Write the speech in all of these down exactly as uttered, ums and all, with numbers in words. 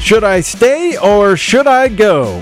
Should I stay or should I go?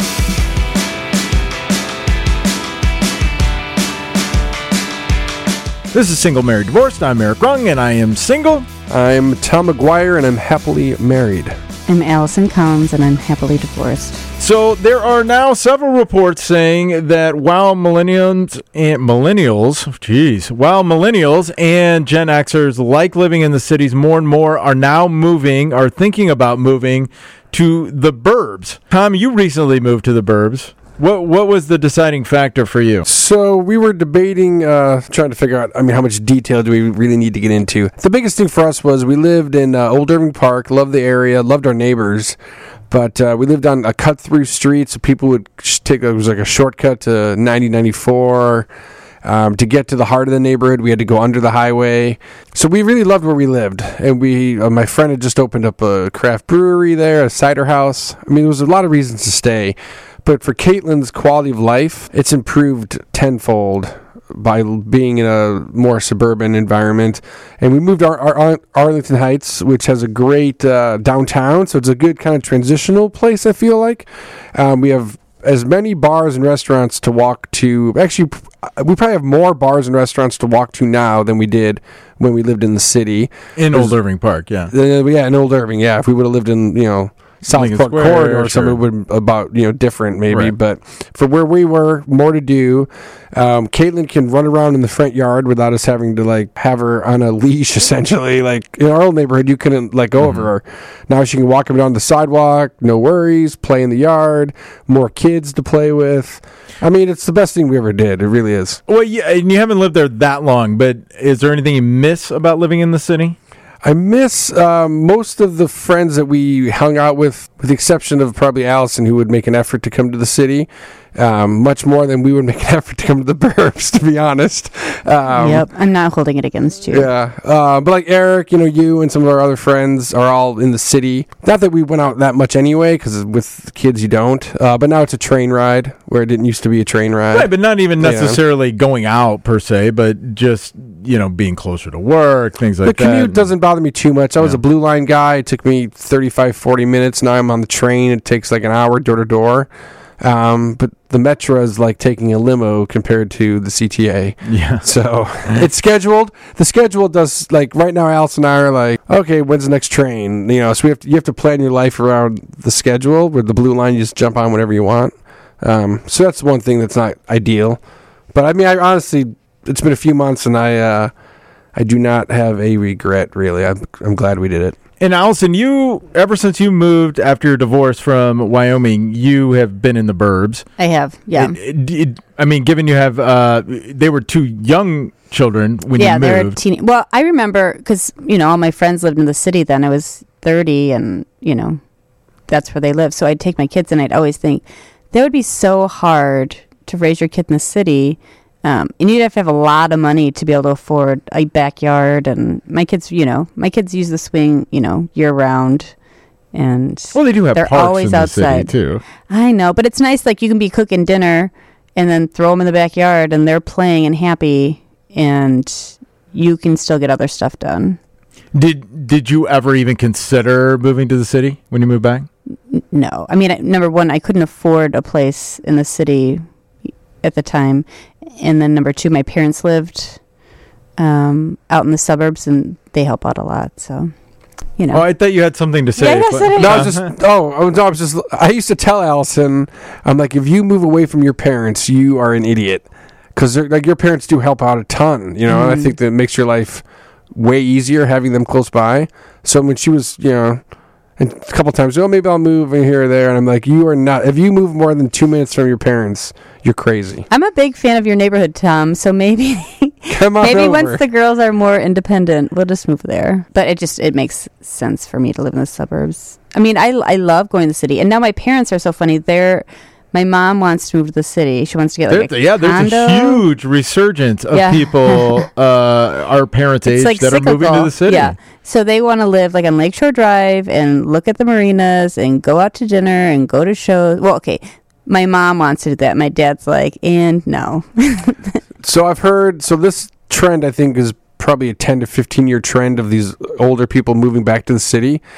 This is Single, Married, Divorced. I'm Eric Rung, and I am single. I'm Tom McGuire, and I'm happily married. I'm Allison Collins, and I'm happily divorced. So there are now several reports saying that while millennials and millennials, geez, while millennials and Gen Xers like living in the cities more and more are now moving, are thinking about moving to the burbs. Tom, you recently moved to the burbs. What what was the deciding factor for you? So we were debating, uh, trying to figure out, I mean, how much detail do we really need to get into? The biggest thing for us was we lived in uh, Old Irving Park, loved the area, loved our neighbors, but uh, we lived on a cut-through street, so people would take, it was like a shortcut to ninety ninety-four. Um, to get to the heart of the neighborhood, we had to go under the highway. So we really loved where we lived. And we, uh, my friend had just opened up a craft brewery there, a cider house. I mean, there was a lot of reasons to stay. But for Caitlin's quality of life, it's improved tenfold by being in a more suburban environment. And we moved our, our Arlington Heights, which has a great uh, downtown. So it's a good kind of transitional place, I feel like. Um, we have as many bars and restaurants to walk to. Actually, we probably have more bars and restaurants to walk to now than we did when we lived in the city. In There's, Old Irving Park, yeah. Uh, yeah, in Old Irving, yeah. If we would have lived in, you know, Southport Corridor or something would about, you know, different maybe. Right. But for where we were, more to do. Um, Caitlin can run around in the front yard without us having to, like, have her on a leash, essentially. Like, in our old neighborhood, you couldn't let go mm-hmm. of her. Now she can walk up and down the sidewalk, no worries, play in the yard, more kids to play with. I mean, it's the best thing we ever did. It really is. Well, yeah, and you haven't lived there that long, but is there anything you miss about living in the city? I miss um, most of the friends that we hung out with, with the exception of probably Allison, who would make an effort to come to the city, um, much more than we would make an effort to come to the burbs, to be honest. Um, yep, I'm not holding it against you. Yeah, uh, but like Eric, you know, you and some of our other friends are all in the city. Not that we went out that much anyway, because with kids you don't, uh, but now it's a train ride, where it didn't used to be a train ride. Right, but not even necessarily yeah. going out per se, but just, you know, being closer to work, things like that. The commute that. doesn't bother me too much. I was yeah. a Blue Line guy. It took me thirty-five, forty minutes. Now I'm on the train. It takes like an hour door to door. Um, but the Metro is like taking a limo compared to the C T A. Yeah. So it's scheduled. The schedule does, like, right now Alice and I are like, okay, when's the next train? You know, so we have to, you have to plan your life around the schedule. With the Blue Line, you just jump on whenever you want. Um, so that's one thing that's not ideal. But I mean, I honestly, it's been a few months and I, uh, I do not have a regret, really. I'm, I'm glad we did it. And Allison, you, ever since you moved after your divorce from Wyoming, you have been in the burbs. I have, yeah. It, it, it, I mean, given you have, uh, they were two young children when yeah, you moved. Yeah, they were teen. Well, I remember, because, you know, all my friends lived in the city then. I was thirty, and, you know, that's where they lived. So I'd take my kids, and I'd always think, that would be so hard to raise your kid in the city. Um, and you'd have to have a lot of money to be able to afford a backyard. And my kids, you know, my kids use the swing, you know, year round. And well, they do have they're parks always in the outside city too. I know, but it's nice. Like, you can be cooking dinner and then throw them in the backyard, and they're playing and happy, and you can still get other stuff done. Did Did you ever even consider moving to the city when you moved back? No, I mean, I, number one, I couldn't afford a place in the city at the time. And then number two, my parents lived um, out in the suburbs, and they help out a lot. So, you know. Oh, I thought you had something to say. Yeah, yes, I did. No, I was just, oh, I was, I was just, I used to tell Allison, I'm like, if you move away from your parents, you are an idiot. Because, like, your parents do help out a ton, you know, mm-hmm. and I think that makes your life way easier having them close by. So when she was, you know, and a couple times, oh, maybe I'll move in here or there. And I'm like, you are not, if you move more than two minutes from your parents, you're crazy. I'm a big fan of your neighborhood, Tom. So maybe, Come on maybe over. once the girls are more independent, we'll just move there. But it just, it makes sense for me to live in the suburbs. I mean, I, I love going to the city. And now my parents are so funny. They're, my mom wants to move to the city. She wants to get like there, a yeah, condo. There's a huge resurgence of yeah. people uh, our parents' age like that cyclical. are moving to the city. Yeah. So they want to live like on Lakeshore Drive and look at the marinas and go out to dinner and go to shows. Well, okay, my mom wants to do that. My dad's like, and no. So I've heard, so this trend I think is probably a ten to fifteen year trend of these older people moving back to the city.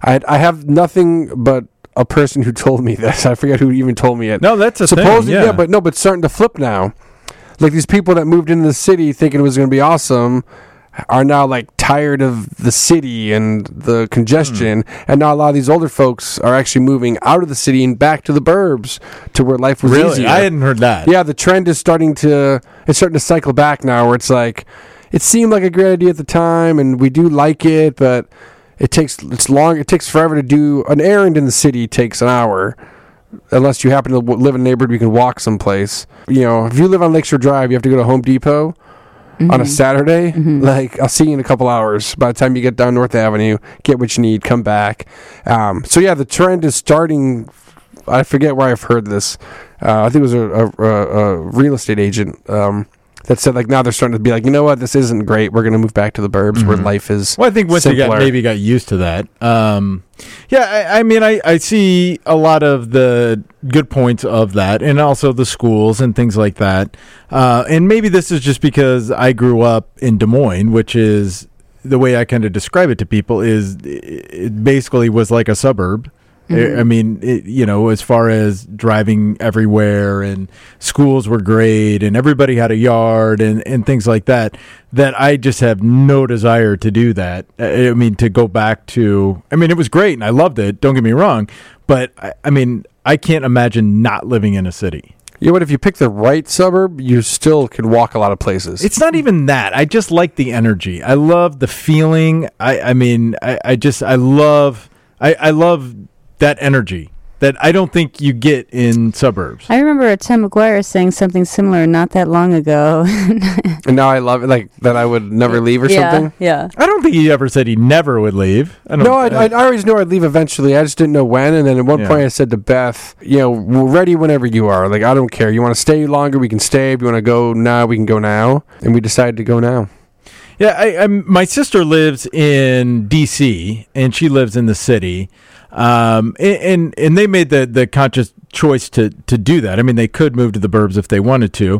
I I have nothing but a person who told me this. I forget who even told me it. No, that's a Supposedly, thing. Yeah. yeah, but no, but it's starting to flip now. Like these people that moved into the city thinking it was going to be awesome are now like tired of the city and the congestion, mm. and now a lot of these older folks are actually moving out of the city and back to the burbs to where life was really? easier. I hadn't heard that. Yeah, the trend is starting to it's starting to cycle back now, where it's like it seemed like a great idea at the time, and we do like it, but it takes it's long. It takes forever to do an errand in the city. Takes an hour. Unless you happen to live in a neighborhood, you can walk someplace. You know, if you live on Lakeshore Drive, you have to go to Home Depot mm-hmm. on a Saturday. Mm-hmm. Like, I'll see you in a couple hours. By the time you get down North Avenue, get what you need, come back. Um, so, yeah, the trend is starting. I forget where I've heard this. Uh, I think it was a, a, a real estate agent um, that said, like, now they're starting to be like, you know what, this isn't great. We're going to move back to the burbs mm-hmm. where life is Well, I think once simpler. you got, maybe got used to that. Um, yeah, I, I mean, I, I see a lot of the good points of that, and also the schools and things like that. Uh, and maybe this is just because I grew up in Des Moines, which is the way I kind of describe it to people is it basically was like a suburb. Mm-hmm. I mean, it, you know, as far as driving everywhere and schools were great and everybody had a yard and, and things like that, that I just have no desire to do that. I mean, to go back to, I mean, it was great and I loved it. Don't get me wrong. But I, I mean, I can't imagine not living in a city. You know what? If you pick the right suburb, you still can walk a lot of places. It's not even that. I just like the energy. I love the feeling. I, I mean, I, I just, I love, I, I love that energy that I don't think you get in suburbs. I remember Tim McGuire saying something similar not that long ago. And now I love it, like that I would never leave or yeah, something. Yeah. I don't think he ever said he never would leave. I don't, no, I, I, I always knew I'd leave eventually. I just didn't know when. And then at one yeah. point I said to Beth, you know, we're ready whenever you are. Like, I don't care. You want to stay longer, we can stay. If you want to go now, we can go now. And we decided to go now. Yeah, I, I, my sister lives in D C and she lives in the city. Um, and, and and they made the, the conscious choice to, to do that. I mean, they could move to the burbs if they wanted to.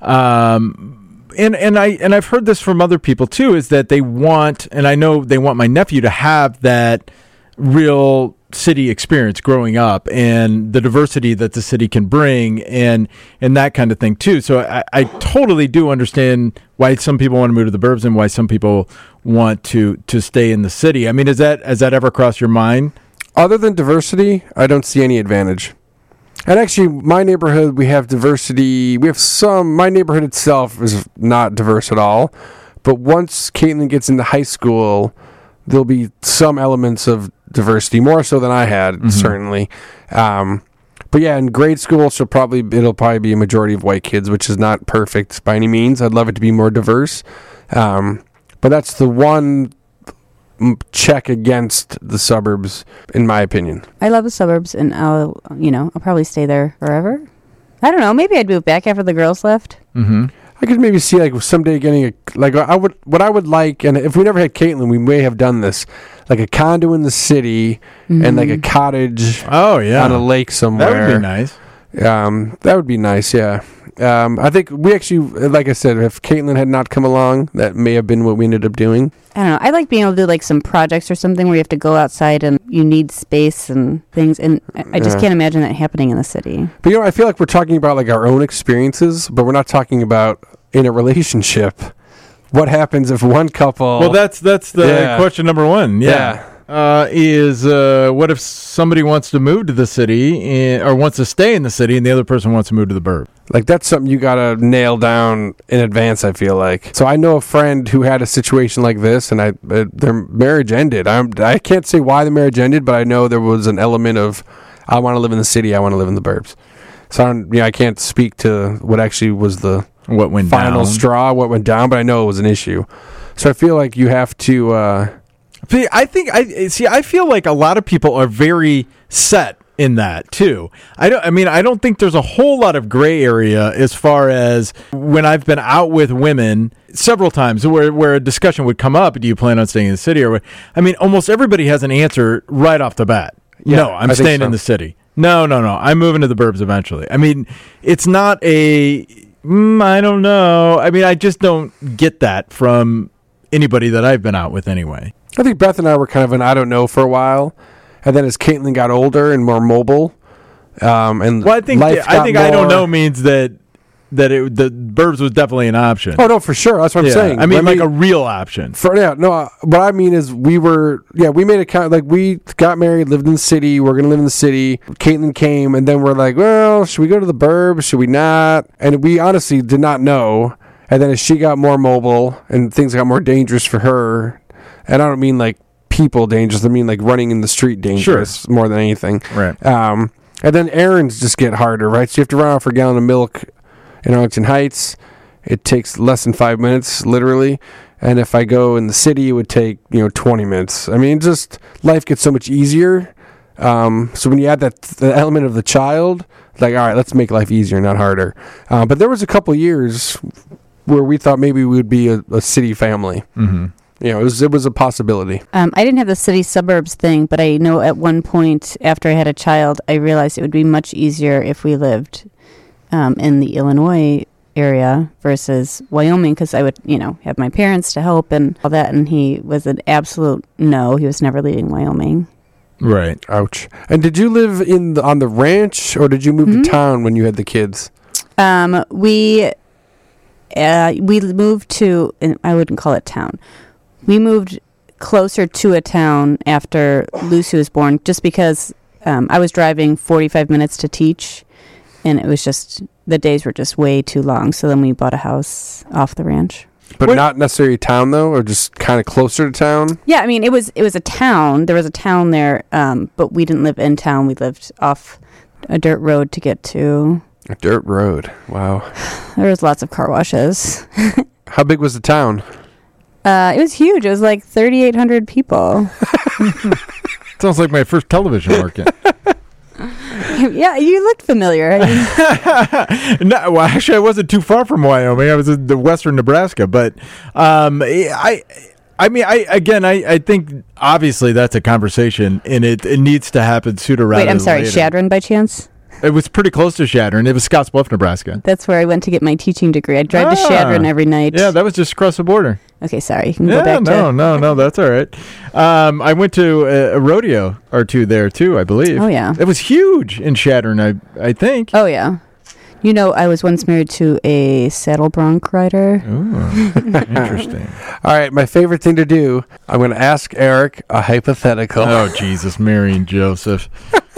Um, and and I and I've heard this from other people too, is that they want, and I know they want my nephew to have that real city experience growing up and the diversity that the city can bring and and that kind of thing too. So I, I totally do understand why some people want to move to the burbs and why some people want to to stay in the city. I mean, is that has that ever crossed your mind? Other than diversity, I don't see any advantage. And actually, my neighborhood, we have diversity. We have some. My neighborhood itself is not diverse at all. But once Caitlin gets into high school, there'll be some elements of diversity, more so than I had, mm-hmm. certainly. Um, but yeah, in grade school, she'll probably it'll probably be a majority of white kids, which is not perfect by any means. I'd love it to be more diverse. Um, but that's the one check against the suburbs, in my opinion. I love the suburbs, and I'll, you know, I'll probably stay there forever. I don't know. Maybe I'd move back after the girls left. Mm-hmm. I could maybe see like someday getting a like I would what I would like, and if we never had Caitlin, we may have done this, like a condo in the city mm-hmm. and like a cottage. Oh yeah, on a lake somewhere. That would be nice. Um, that would be nice. Yeah. Um, I think we actually, like I said, if Caitlin had not come along, that may have been what we ended up doing. I don't know. I like being able to do like some projects or something where you have to go outside and you need space and things. And I, I just yeah. can't imagine that happening in the city. But you know, I feel like we're talking about like our own experiences, but we're not talking about in a relationship. What happens if one couple? Well, that's that's the yeah. question number one. Yeah. yeah. Uh, is uh, what if somebody wants to move to the city and, or wants to stay in the city and the other person wants to move to the burb? Like, that's something you got to nail down in advance, I feel like. So I know a friend who had a situation like this, and I uh, their marriage ended. I'm, I can't say why the marriage ended, but I know there was an element of, I want to live in the city, I want to live in the burbs. So I, don't, you know, I can't speak to what actually was the what went final down. straw, what went down, but I know it was an issue. So I feel like you have to... Uh, I think I see. I feel like a lot of people are very set in that too. I don't. I mean, I don't think there's a whole lot of gray area as far as when I've been out with women several times where where a discussion would come up. Do you plan on staying in the city or what? I mean, almost everybody has an answer right off the bat. Yeah, no, I'm staying so. in the city. No, no, no. I'm moving to the burbs eventually. I mean, it's not a. Mm, I don't know. I mean, I just don't get that from anybody that I've been out with anyway. I think Beth and I were kind of an I don't know for a while. And then as Caitlin got older and more mobile, um, and Well, I think life I got think I don't more- know means that that it the burbs was definitely an option. Oh no, for sure. That's what I'm yeah. saying. I mean, like a real option. For yeah, no. Uh, what I mean is, we were yeah, we made a count. Like we got married, lived in the city. We're gonna live in the city. Caitlin came, and then we're like, well, should we go to the burbs? Should we not? And we honestly did not know. And then as she got more mobile and things got more dangerous for her, and I don't mean like people dangerous. I mean like running in the street dangerous Sure. more than anything. Right. Um, and then errands just get harder, right? So you have to run out for a gallon of milk in Arlington Heights. It takes less than five minutes, literally. And if I go in the city, it would take, you know, twenty minutes. I mean, just life gets so much easier. Um, so when you add that the element of the child, like, all right, let's make life easier, not harder. Uh, but there was a couple years where we thought maybe we would be a, a city family. Mm-hmm. You know, it was, it was a possibility. Um, I didn't have the city suburbs thing, but I know at one point after I had a child, I realized it would be much easier if we lived um, in the Illinois area versus Wyoming, because I would, you know, have my parents to help and all that. And he was an absolute no. He was never leaving Wyoming. Right. Ouch. And did you live in the, on the ranch, or did you move Mhm. to town when you had the kids? Um, we uh, we moved to, and I wouldn't call it town. We moved closer to a town after Lucy was born, just because um, I was driving forty-five minutes to teach, and it was just, the days were just way too long. So then we bought a house off the ranch. But Wait. not necessarily town, though, or just kind of closer to town? Yeah, I mean, it was it was a town. There was a town there, um, but we didn't live in town. We lived off a dirt road to get to. A dirt road. Wow. There was lots of car washes. How big was the town? Uh, it was huge. It was like thirty-eight hundred people. Sounds like my first television market. Yeah, you looked familiar. I mean, No, well, actually, I wasn't too far from Wyoming. I was in the western Nebraska, but um, I, I mean, I again, I, I think obviously that's a conversation, and it, it needs to happen sooner rather wait, I'm than sorry, later. Shadron by chance? It was pretty close to Shadron. It was Scottsbluff, Nebraska. That's where I went to get my teaching degree. I drive to Ah. Shadron every night. Yeah, that was just across the border. Okay, sorry. You can Yeah, go back no, to. no, no, that's all right. Um, I went to a, a rodeo or two there too, I believe. Oh, yeah. It was huge in Shadron, I I think. Oh, yeah. You know, I was once married to a saddle bronc rider. Ooh, interesting. All right, my favorite thing to do, I'm going to ask Eric a hypothetical. Oh, Jesus, Mary and Joseph.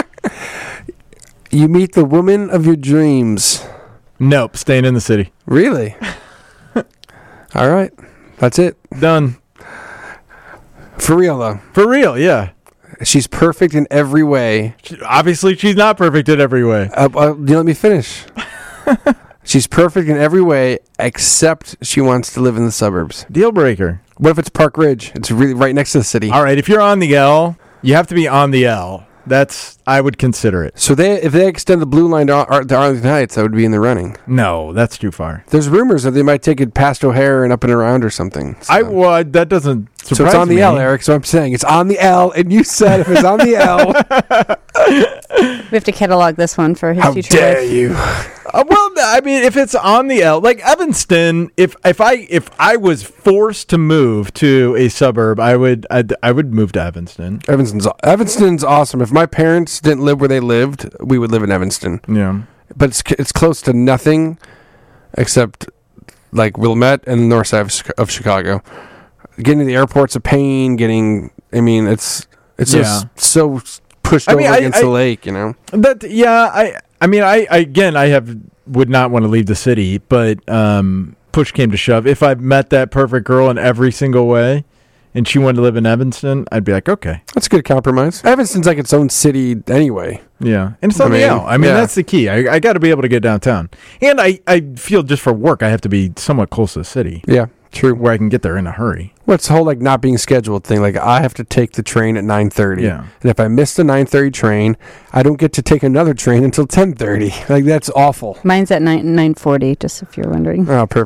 You meet the woman of your dreams. Nope, staying in the city. Really? All right. That's it. Done. For real, though. For real, yeah. She's perfect in every way. She- Obviously, she's not perfect in every way. Uh, uh, you let me finish. She's perfect in every way, except she wants to live in the suburbs. Deal breaker. What if it's Park Ridge? It's really right next to the city. All right, if you're on the L, you have to be on the L. That's, I would consider it. So they, if they extend the blue line to, Ar- to Arlington Heights, that would be in the running. No, that's too far. There's rumors that they might take it past O'Hare and up and around or something. So, I well, I- that doesn't surprise so it's on the me. L, Eric. So I'm saying it's on the L, and you said if it's on the L, We have to catalog this one for his how future dare wife. you? Uh, well, I mean, if it's on the L, like Evanston, if if I if I was forced to move to a suburb, I would I'd, I would move to Evanston. Evanston's Evanston's awesome. If my parents didn't live where they lived, we would live in Evanston. Yeah. But it's it's close to nothing except like Wilmette and the north side of, Chi- of Chicago. Getting to the airport's a pain. Getting, I mean, it's it's Yeah. just so pushed I over mean, I- against I- the lake, you know. That yeah, I I mean, I, I again, I have would not want to leave the city, but um, push came to shove. If I met that perfect girl in every single way, and she wanted to live in Evanston, I'd be like, okay, That's a good compromise. Evanston's like its own city anyway. yeah, and it's I on the mean, L. I mean, yeah. that's the key. I I got to be able to get downtown, and I I feel just for work, I have to be somewhat close to the city Yeah, true. where I can get there in a hurry. What's the whole like not being scheduled thing? Like I have to take the train at nine thirty. Yeah. And if I miss the nine thirty train, I don't get to take another train until ten thirty. Like that's awful. Mine's at nine nine forty. Just if you're wondering. Oh, perfect.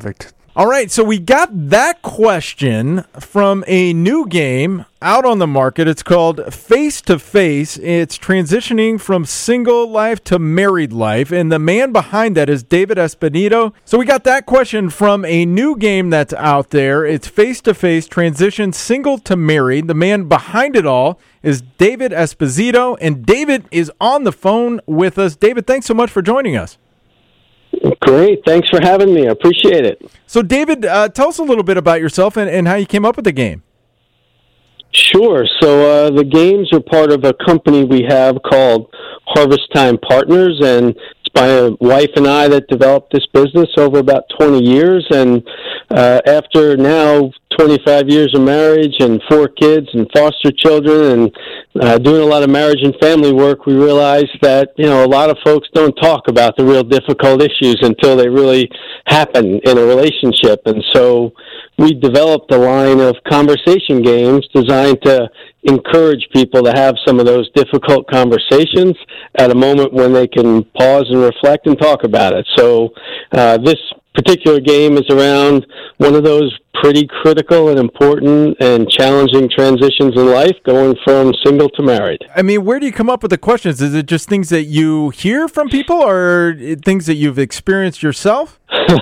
All right, so we got that question from a new game out on the market. It's called Face to Face. It's transitioning from single life to married life, and the man behind that is David Esposito. So we got that question from a new game that's out there. It's Face to Face, transition single to married. The man behind it all is David Esposito, and David is on the phone with us. David, thanks so much for joining us. Great. Thanks for having me. I appreciate it. So, David, uh, tell us a little bit about yourself and, and how you came up with the game. Sure. So uh, the games are part of a company we have called Harvest Time Partners, and it's by a wife and I that developed this business over about twenty years. And uh, after now twenty-five years of marriage and four kids and foster children and uh, doing a lot of marriage and family work, we realized that, you know, a lot of folks don't talk about the real difficult issues until they really happen in a relationship. And so we developed a line of conversation games designed to encourage people to have some of those difficult conversations at a moment when they can pause and reflect and talk about it. So uh, this particular game is around one of those pretty critical and important and challenging transitions in life, going from single to married. I mean, where do you come up with the questions? Is it just things that you hear from people or things that you've experienced yourself?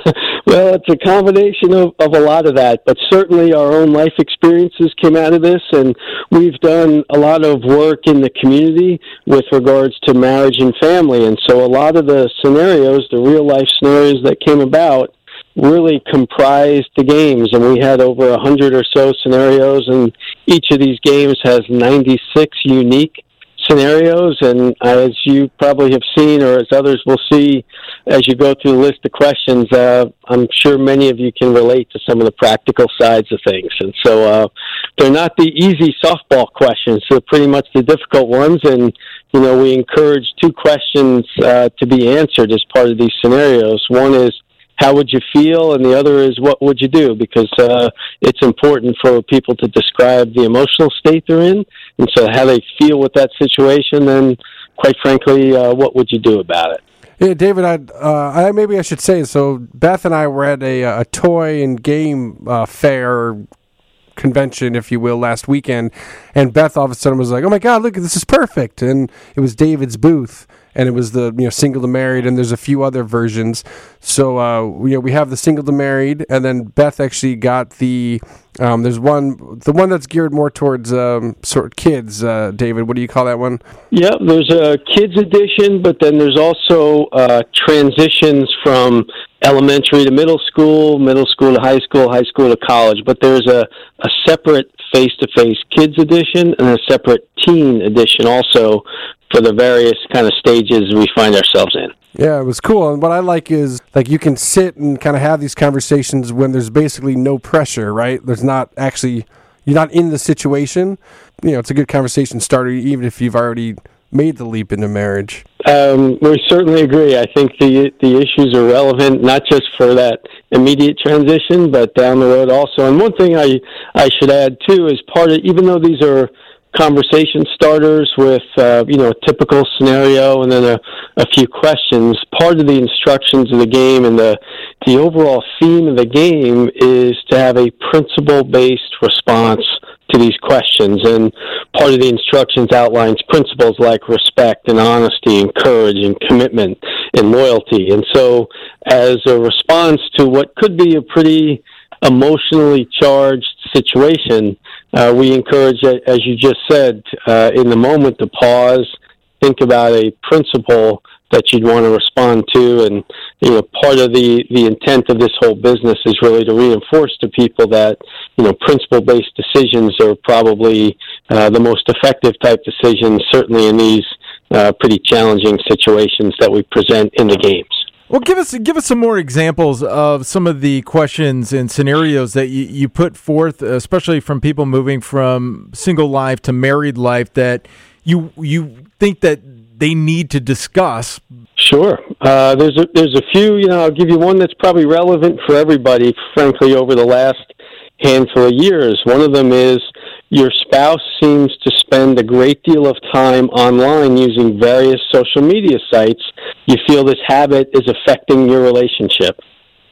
Well, it's a combination of, of a lot of that, but certainly our own life experiences came out of this, and we've done a lot of work in the community with regards to marriage and family, and so a lot of the scenarios, the real-life scenarios that came about, really comprised the games, and we had over a hundred or so scenarios, and each of these games has ninety-six unique scenarios, and as you probably have seen, or as others will see as you go through the list of questions, uh, I'm sure many of you can relate to some of the practical sides of things. And so uh, they're not the easy softball questions, they're pretty much the difficult ones, and you know, we encourage two questions uh, to be answered as part of these scenarios. One is, how would you feel? And the other is, what would you do? Because uh, it's important for people to describe the emotional state they're in. And so how they feel with that situation, then quite frankly, uh, what would you do about it? Yeah, David, I'd, uh, I maybe I should say, so Beth and I were at a, a toy and game uh, fair convention, if you will, last weekend, and Beth all of a sudden was like, oh my God, look, this is perfect. And it was David's booth. And it was the, you know, single to married, and there's a few other versions. So, uh, you know, we have the single to married, and then Beth actually got the, um, there's one, the one that's geared more towards um, sort of kids. Uh, David, what do you call that one? Yeah, there's a kids edition, but then there's also uh, transitions from elementary to middle school, middle school to high school, high school to college. But there's a, a separate face-to-face kids edition and a separate teen edition also for the various kind of stages we find ourselves in. Yeah, it was cool. And what I like is, like, you can sit and kind of have these conversations when there's basically no pressure, right? There's not actually, you're not in the situation. You know, it's a good conversation starter, even if you've already made the leap into marriage. Um, we certainly agree. I think the the issues are relevant, not just for that immediate transition, but down the road also. And one thing I, I should add, too, is part of, even though these are conversation starters with, uh, you know, a typical scenario and then a, a few questions, part of the instructions of the game and the, the overall theme of the game is to have a principle-based response to these questions. And part of the instructions outlines principles like respect and honesty and courage and commitment and loyalty. And so as a response to what could be a pretty emotionally charged situation, uh, we encourage, as you just said, uh, in the moment to pause, think about a principle that you'd want to respond to. And, you know, part of the, the intent of this whole business is really to reinforce to people that, you know, principle-based decisions are probably uh, the most effective type decisions, certainly in these uh, pretty challenging situations that we present in the games. Well, give us give us some more examples of some of the questions and scenarios that you, you put forth, especially from people moving from single life to married life, that you you think that they need to discuss. Sure. Uh, there's a, there's a few. You know, I'll give you one that's probably relevant for everybody, frankly, over the last handful of years. One of them is, your spouse seems to spend a great deal of time online using various social media sites. You feel this habit is affecting your relationship.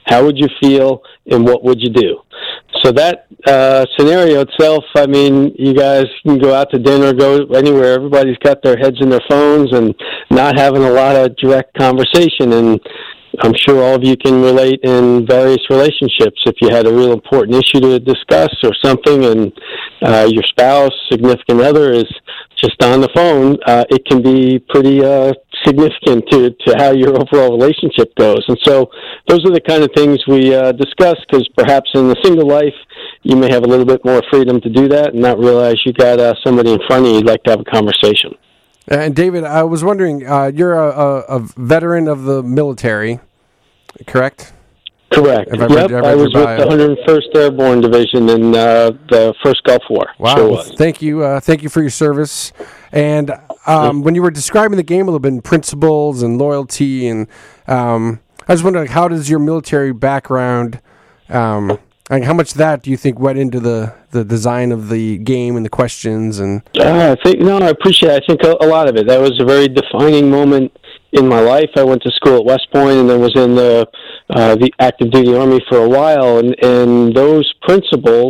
How would you feel, and what would you do? So that uh, scenario itself, I mean, you guys can go out to dinner, go anywhere. Everybody's got their heads in their phones and not having a lot of direct conversation. And I'm sure all of you can relate in various relationships. If you had a real important issue to discuss or something, and uh, your spouse, significant other is just on the phone, uh, it can be pretty uh, significant to, to how your overall relationship goes. And so those are the kind of things we uh, discuss, because perhaps in the single life, you may have a little bit more freedom to do that and not realize you got uh, somebody in front of you you'd like to have a conversation. And David, I was wondering, uh, you're a, a, a veteran of the military, correct? Correct. If I yep, read, I was with the one hundred first Airborne Division in uh, the first Gulf War. Wow. Sure Well, was. thank you. Uh, thank you for your service. And um, when you were describing the game a little bit, in principles and loyalty, and um, I was wondering, how does your military background, um, like how much of that do you think went into the, the design of the game and the questions? And Uh, I think no, I appreciate it. I think a, a lot of it. That was a very defining moment in my life. I went to school at West Point and then was in the uh, the active duty Army for a while, and, and those principles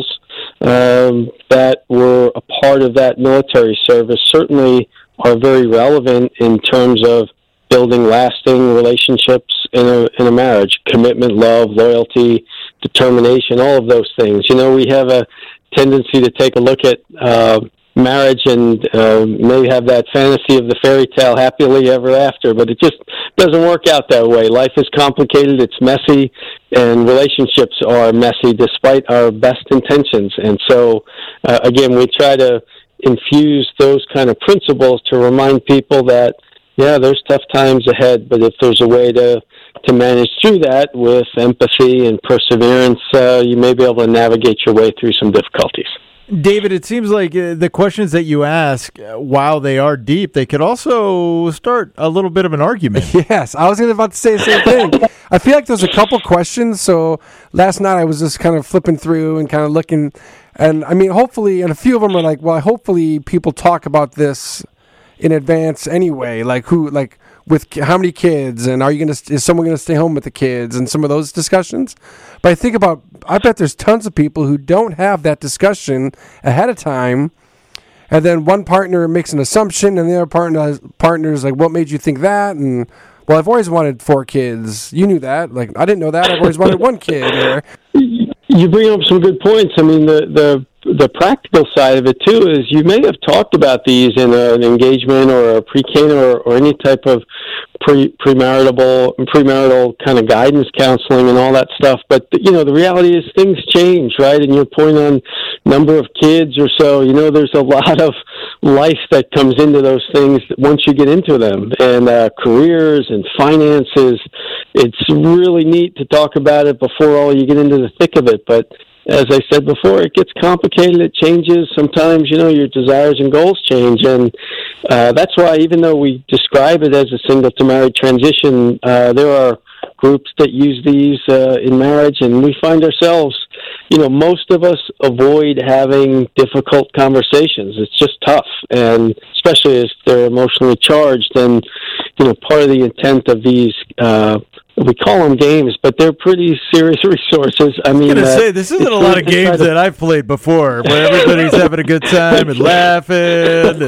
um, that were a part of that military service certainly are very relevant in terms of building lasting relationships in a in a marriage. Commitment, love, loyalty, determination, all of those things. You know, we have a tendency to take a look at uh, marriage and uh, maybe have that fantasy of the fairy tale happily ever after, but it just doesn't work out that way. Life is complicated, it's messy, and relationships are messy despite our best intentions. And so, uh, again, we try to infuse those kind of principles to remind people that, yeah, there's tough times ahead, but if there's a way to to manage through that with empathy and perseverance, uh, you may be able to navigate your way through some difficulties. David, it seems like uh, the questions that you ask, uh, while they are deep, they could also start a little bit of an argument. yes, I was about to say the same thing. I feel like there's a couple questions. So last night I was just kind of flipping through and kind of looking, and I mean, hopefully, and a few of them are like, well, hopefully people talk about this in advance anyway, like who, like with how many kids, and are you going to, is someone going to stay home with the kids, and some of those discussions. But I think about, I bet there's tons of people who don't have that discussion ahead of time, and then one partner makes an assumption, and the other partner partner is like, what made you think that? And well, I've always wanted four kids. You knew that. Like, I didn't know that. I've always wanted one kid. Or, you bring up some good points. I mean, the the the practical side of it too is you may have talked about these in a, an engagement or a pre-K or, or any type of pre premarital premarital kind of guidance counseling and all that stuff. But you know, the reality is things change, right? And your point on number of kids or so, you know, there's a lot of life that comes into those things once you get into them, and uh, careers and finances. It's really neat to talk about it before all you get into the thick of it, but as I said before, it gets complicated, it changes. Sometimes, you know, your desires and goals change, and uh, that's why even though we describe it as a single-to-married transition, uh, there are groups that use these uh, in marriage, and we find ourselves, you know, most of us avoid having difficult conversations. It's just tough, and especially as they're emotionally charged, and, you know, part of the intent of these uh we call them games, but they're pretty serious resources. I mean, I'm going to uh, say, this isn't a lot of games that I've played before, where everybody's having a good time and laughing. And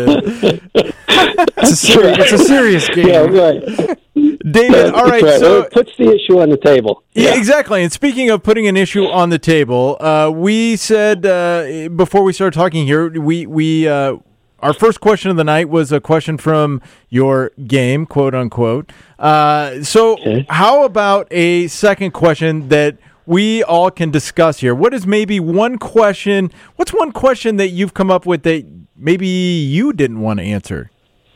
it's, a serious, it's a serious game. Yeah, right. David, all right. right. So well, it puts the issue on the table. Yeah, exactly. And speaking of putting an issue on the table, uh, we said uh, before we started talking here, we we uh, our first question of the night was a question from your game, quote unquote. Uh, so, okay. How about a second question that we all can discuss here? What is maybe one question? What's one question that you've come up with that maybe you didn't want to answer?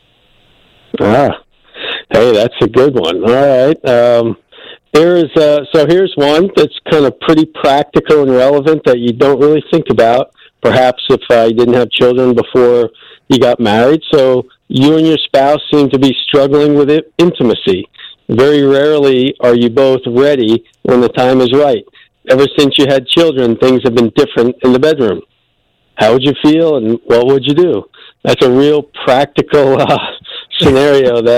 Ah, hey, that's a good one. All right. Um, There's uh, so here's one that's kind of pretty practical and relevant that you don't really think about. Perhaps if uh, you didn't have children before you got married, so you and your spouse seem to be struggling with it, intimacy. Very rarely are you both ready when the time is right. Ever since you had children, things have been different in the bedroom. How would you feel, and what would you do? That's a real practical uh, scenario that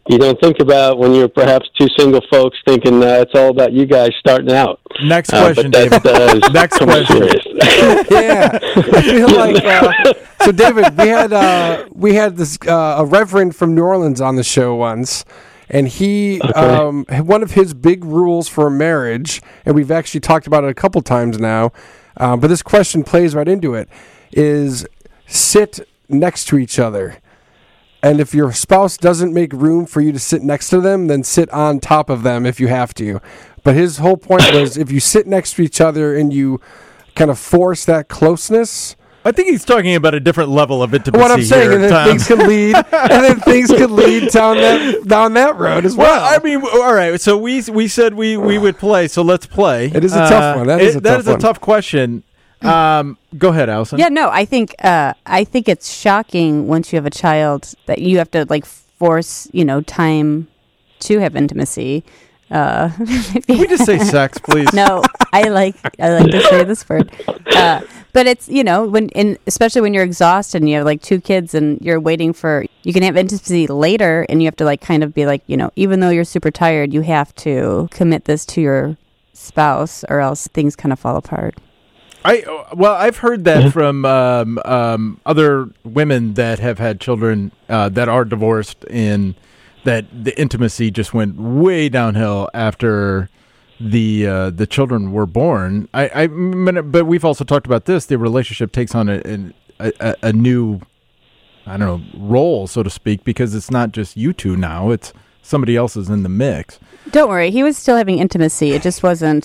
you don't think about when you're perhaps two single folks thinking uh, it's all about you guys starting out. Next Uh, question, but David. that, uh, Next come on, question. serious. Yeah, I feel like uh, so. David, we had uh, we had this uh, a reverend from New Orleans on the show once, and he Okay. um, one of his big rules for a marriage, and we've actually talked about it a couple times now, uh, but this question plays right into it: is sit next to each other. And if your spouse doesn't make room for you to sit next to them, then sit on top of them if you have to. But his whole point was if you sit next to each other and you kind of force that closeness. I think he's talking about a different level of intimacy. What I'm saying, here, and then Tom. things could lead, and then things could lead down that down that road as well. Well, I mean, all right. So we we said we, we would play. So let's play. It is a tough one. That is a that tough is a one. tough question. Um, go ahead, Allison. Yeah, no, I think uh, I think it's shocking once you have a child that you have to like force, you know, time to have intimacy. Uh, Can we just say sex, please? no, I like I like to say this word, uh, but it's you know when in especially when you're exhausted and you have like two kids and you're waiting for you can have intimacy later and you have to like kind of be like you know even though you're super tired you have to commit this to your spouse or else things kind of fall apart. I well, I've heard that from um, um, other women that have had children uh, that are divorced, and that the intimacy just went way downhill after the uh, the children were born. I, I but we've also talked about this. The relationship takes on a a, a, a new, I don't know, role, so to speak, because it's not just you two now. It's somebody else is in the mix. Don't worry, he was still having intimacy. It just wasn't.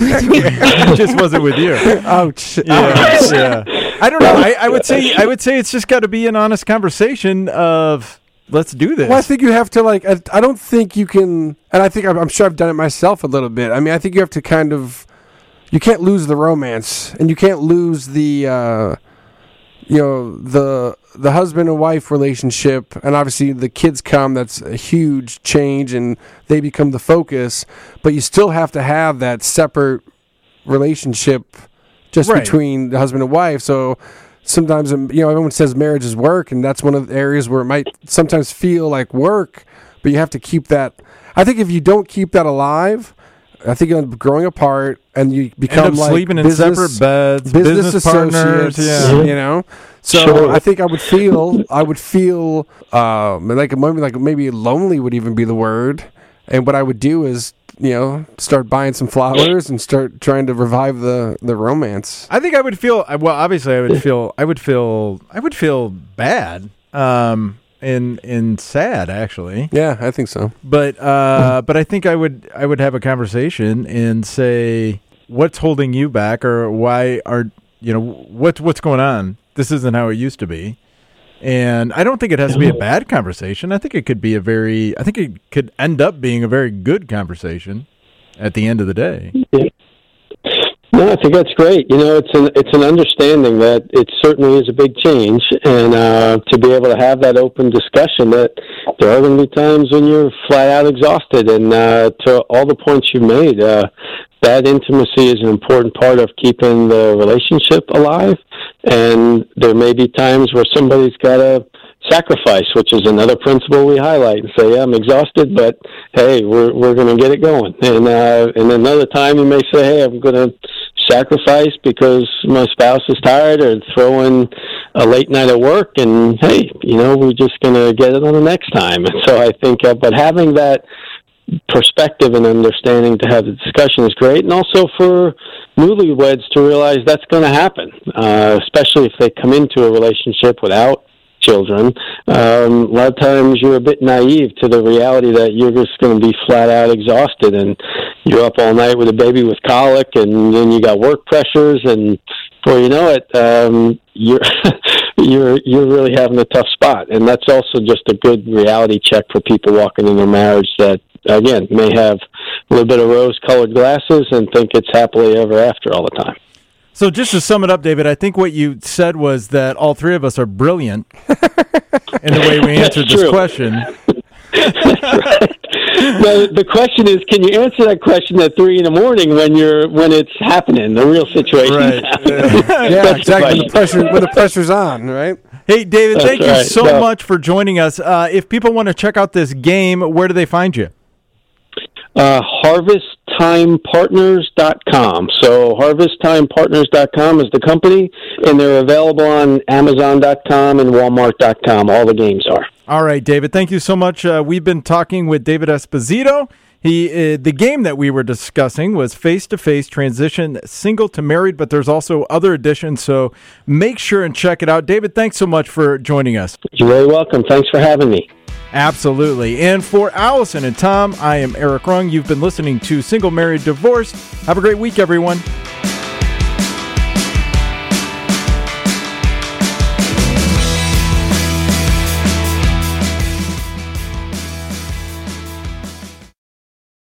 It just wasn't with you. Ouch. Yeah, yeah. I don't know. I, I would say I would say it's just got to be an honest conversation of let's do this. Well, I think you have to like. I, I don't think you can, and I think I'm, I'm sure I've done it myself a little bit. I mean, I think you have to kind of. You can't lose the romance, and you can't lose the, uh, you know, the the husband and wife relationship, and obviously the kids come. That's a huge change, and they become the focus. But you still have to have that separate relationship, just Right. between the husband and wife. So. Sometimes, um, you know, everyone says marriage is work, and that's one of the areas where it might sometimes feel like work, but you have to keep that. I think if you don't keep that alive, I think you end up growing apart, and you become End up like sleeping in business, separate beds, business, business partners. associates, Yeah. you know. So Sure. I think I would feel, I would feel, um, like maybe like maybe lonely would even be the word, and what I would do is, you know, start buying some flowers and start trying to revive the, the romance. I think I would feel well. Obviously, I would feel. I would feel. I would feel bad. Um, and and sad actually. Yeah, I think so. But uh, but I think I would. I would have a conversation and say, what's holding you back, or why are you know what's what's going on? This isn't how it used to be. And I don't think it has to be a bad conversation. I think it could be a very, I think it could end up being a very good conversation at the end of the day. No, I think that's great. You know, it's an it's an understanding that it certainly is a big change, and uh, to be able to have that open discussion that there are going to be times when you're flat out exhausted, and uh, to all the points you made, uh, that intimacy is an important part of keeping the relationship alive, and there may be times where somebody's got to sacrifice, which is another principle we highlight, and say, yeah, I'm exhausted, but hey, we're we're going to get it going. And uh, and another time you may say, hey, I'm going to sacrifice because my spouse is tired, or throw in a late night at work, and hey, you know, we're just going to get it on the next time. And so I think, uh, but having that perspective and understanding to have the discussion is great, and also for newlyweds to realize that's going to happen, uh, especially if they come into a relationship without children. Um, a lot of times you're a bit naive to the reality that you're just going to be flat out exhausted, and you're up all night with a baby with colic, and then you got work pressures, and before you know it, um, you're you're you're really having a tough spot. And that's also just a good reality check for people walking in their marriage that, again, may have a little bit of rose-colored glasses and think it's happily ever after all the time. So just to sum it up, David, I think what you said was that all three of us are brilliant in the way we answered That's this true. question. Right. Now, the question is, can you answer that question at three in the morning when you're when it's happening, the real situation? Right. Yeah, That's the exactly. When question. the pressure when the pressure's on, right? Hey, David, That's thank you right. so No. much for joining us. Uh, if people want to check out this game, where do they find you? Uh, harvest time partners dot com. So harvest time partners dot com is the company, and they're available on amazon dot com and walmart dot com. All the games are. All right, David, thank you so much. Uh, we've been talking with David Esposito. He, uh, the game that we were discussing was face-to-face transition, single to married, but there's also other editions, so make sure and check it out. David, thanks so much for joining us. You're very welcome. Thanks for having me. Absolutely. And for Allison and Tom, I am Eric Rung. You've been listening to Single, Married, Divorced. Have a great week, everyone.